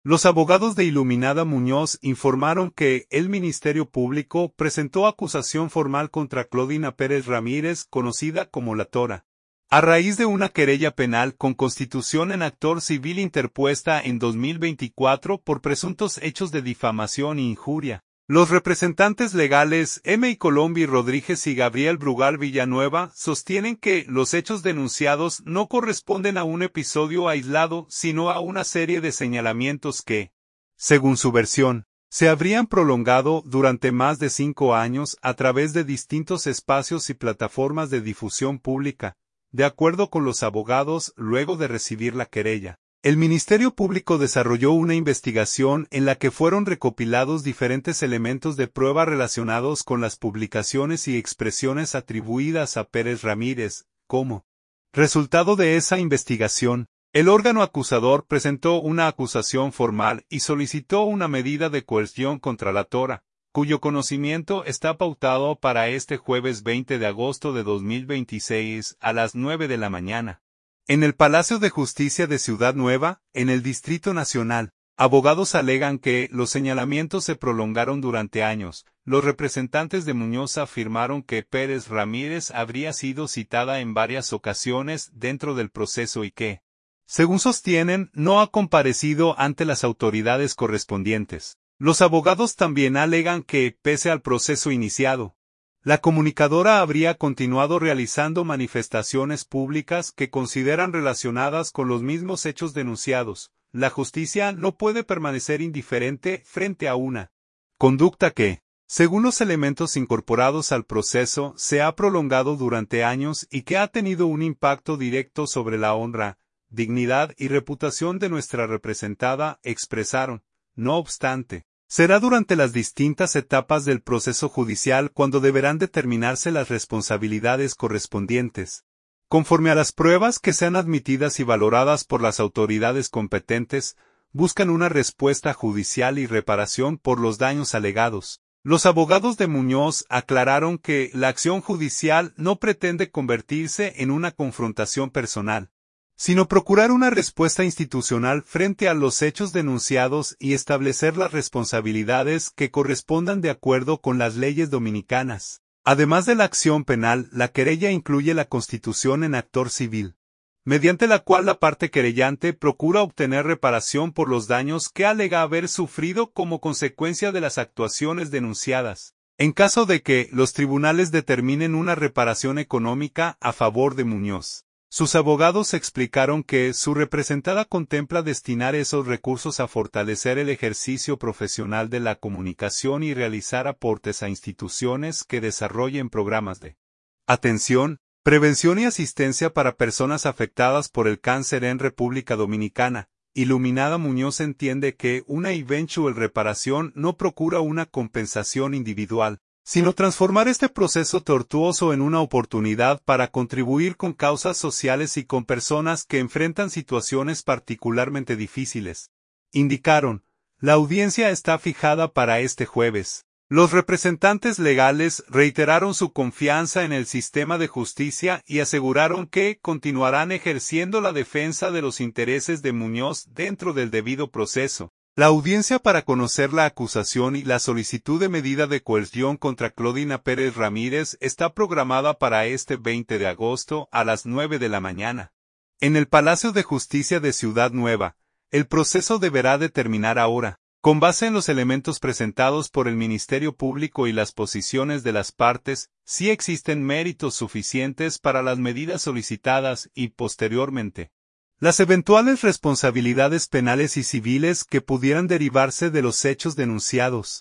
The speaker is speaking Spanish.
Los abogados de Iluminada Muñoz informaron que el Ministerio Público presentó acusación formal contra Claudina Pérez Ramírez, conocida como La Tora, a raíz de una querella penal con constitución en actor civil interpuesta en 2024 por presuntos hechos de difamación e injuria. Los representantes legales M. Colombi Rodríguez y Gabriel Brugal Villanueva sostienen que los hechos denunciados no corresponden a un episodio aislado, sino a una serie de señalamientos que, según su versión, se habrían prolongado durante más de 5 años a través de distintos espacios y plataformas de difusión pública, de acuerdo con los abogados, luego de recibir la querella. El Ministerio Público desarrolló una investigación en la que fueron recopilados diferentes elementos de prueba relacionados con las publicaciones y expresiones atribuidas a Pérez Ramírez. Como resultado de esa investigación, el órgano acusador presentó una acusación formal y solicitó una medida de coerción contra La Tora, cuyo conocimiento está pautado para este jueves 20 de agosto de 2026 a las 9 de la mañana. En el Palacio de Justicia de Ciudad Nueva, en el Distrito Nacional, abogados alegan que los señalamientos se prolongaron durante años. Los representantes de Muñoz afirmaron que Pérez Ramírez habría sido citada en varias ocasiones dentro del proceso y que, según sostienen, no ha comparecido ante las autoridades correspondientes. Los abogados también alegan que, pese al proceso iniciado, la comunicadora habría continuado realizando manifestaciones públicas que consideran relacionadas con los mismos hechos denunciados. La justicia no puede permanecer indiferente frente a una conducta que, según los elementos incorporados al proceso, se ha prolongado durante años y que ha tenido un impacto directo sobre la honra, dignidad y reputación de nuestra representada, expresaron. No obstante, será durante las distintas etapas del proceso judicial cuando deberán determinarse las responsabilidades correspondientes. Conforme a las pruebas que sean admitidas y valoradas por las autoridades competentes, buscan una respuesta judicial y reparación por los daños alegados. Los abogados de Muñoz aclararon que la acción judicial no pretende convertirse en una confrontación personal, sino procurar una respuesta institucional frente a los hechos denunciados y establecer las responsabilidades que correspondan de acuerdo con las leyes dominicanas. Además de la acción penal, la querella incluye la constitución en actor civil, mediante la cual la parte querellante procura obtener reparación por los daños que alega haber sufrido como consecuencia de las actuaciones denunciadas, en caso de que los tribunales determinen una reparación económica a favor de Muñoz. Sus abogados explicaron que su representada contempla destinar esos recursos a fortalecer el ejercicio profesional de la comunicación y realizar aportes a instituciones que desarrollen programas de atención, prevención y asistencia para personas afectadas por el cáncer en República Dominicana. Iluminada Muñoz entiende que una eventual reparación no procura una compensación individual, sino transformar este proceso tortuoso en una oportunidad para contribuir con causas sociales y con personas que enfrentan situaciones particularmente difíciles. Indicaron, la audiencia está fijada para este jueves. Los representantes legales reiteraron su confianza en el sistema de justicia y aseguraron que continuarán ejerciendo la defensa de los intereses de Muñoz dentro del debido proceso. La audiencia para conocer la acusación y la solicitud de medida de coerción contra Claudina Pérez Ramírez está programada para este 20 de agosto a las 9 de la mañana. En el Palacio de Justicia de Ciudad Nueva, el proceso deberá determinar ahora, con base en los elementos presentados por el Ministerio Público y las posiciones de las partes, si existen méritos suficientes para las medidas solicitadas y, posteriormente, las eventuales responsabilidades penales y civiles que pudieran derivarse de los hechos denunciados.